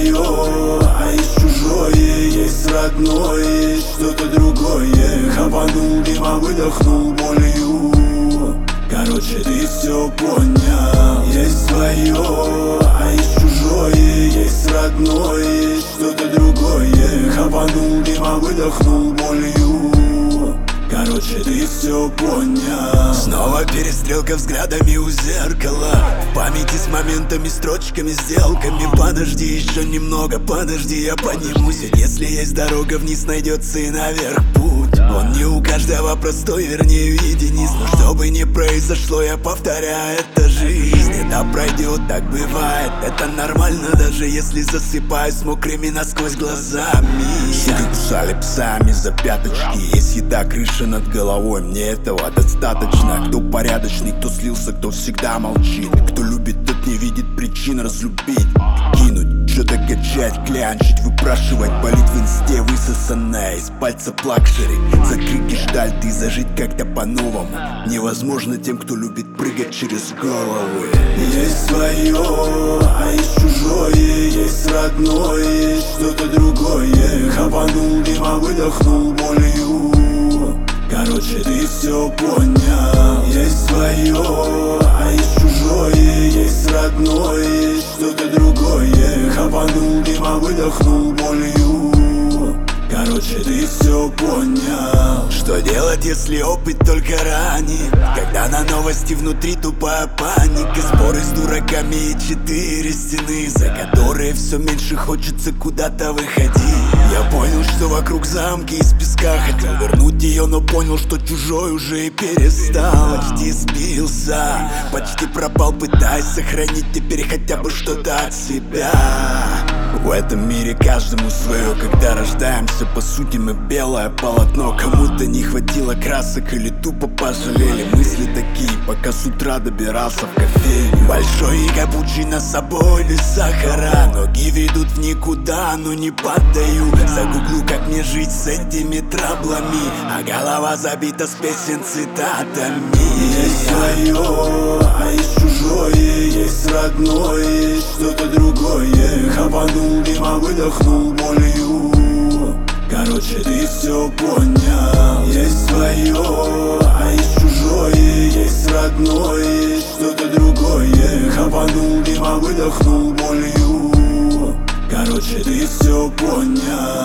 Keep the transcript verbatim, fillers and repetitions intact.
свое, а есть чужое, есть родное, что-то другое. Хапанул дыма, выдохнул болью. Короче, ты все понял. Есть свое, а есть чужое, есть родное, что-то другое. Хапанул дыма, выдохнул болью. Короче, ты все понял. Снова перестрелка взглядами у зеркала. В памяти с моментами, строчками, сделками. Подожди еще немного, подожди, я поднимусь. Ведь если есть дорога вниз, найдется и наверх путь. Он не у каждого простой, вернее, единиц. Но что бы ни произошло, я повторяю, это жизнь. Это пройдет, так бывает. Это нормально, даже если засыпаю с мокрыми насквозь глазами. Суки кусали псами за пяточки. Есть еда, крыша над головой, мне этого достаточно. Кто порядочный, кто слился, кто всегда молчит. Кто любит, тот не видит причин разлюбить. Кинуть, что-то качать, клянчить, выпрашивать, болит в инсте, высосанная из пальца лакшери. Закрыть гештальт и зажить как-то по-новому невозможно тем, кто любит прыгать через головы. Есть свое, а есть чужое, есть родное, что-то другое. Хапанул дыма, выдохнул болью. Короче, ты все понял. Есть свое, а есть чужое, есть родное, что-то другое. Хапанул дыма, выдохнул болью. Короче, ты все понял. Что делать, если опыт только ранит? Когда на новости внутри тупая паника. Споры с дураками и четыре стены, за которые все меньше хочется куда-то выходить. Я понял, что вокруг замки из песка. Хотел вернуть ее, но понял, что чужой уже и перестал. Почти сбился, почти пропал, пытаясь сохранить теперь хотя бы что-то от себя. В этом мире каждому свое. Когда рождаемся, по сути мы белое полотно. Кому-то не хватило красок или тупо пожалели. Мысли такие, пока с утра добирался в кофейню. Большой и капучино с собой без сахара. Ноги ведут в никуда, но не поддаю. Загуглю, как мне жить с этими траблами, а голова забита с песен цитатами. Есть свое, а есть чужое, есть родное, что-то другое. Хапанул дыма, выдохнул болью. Короче, ты все понял. Есть свое, а есть чужое, есть родное, что-то другое. Хапанул дыма, выдохнул болью. Короче, ты все понял.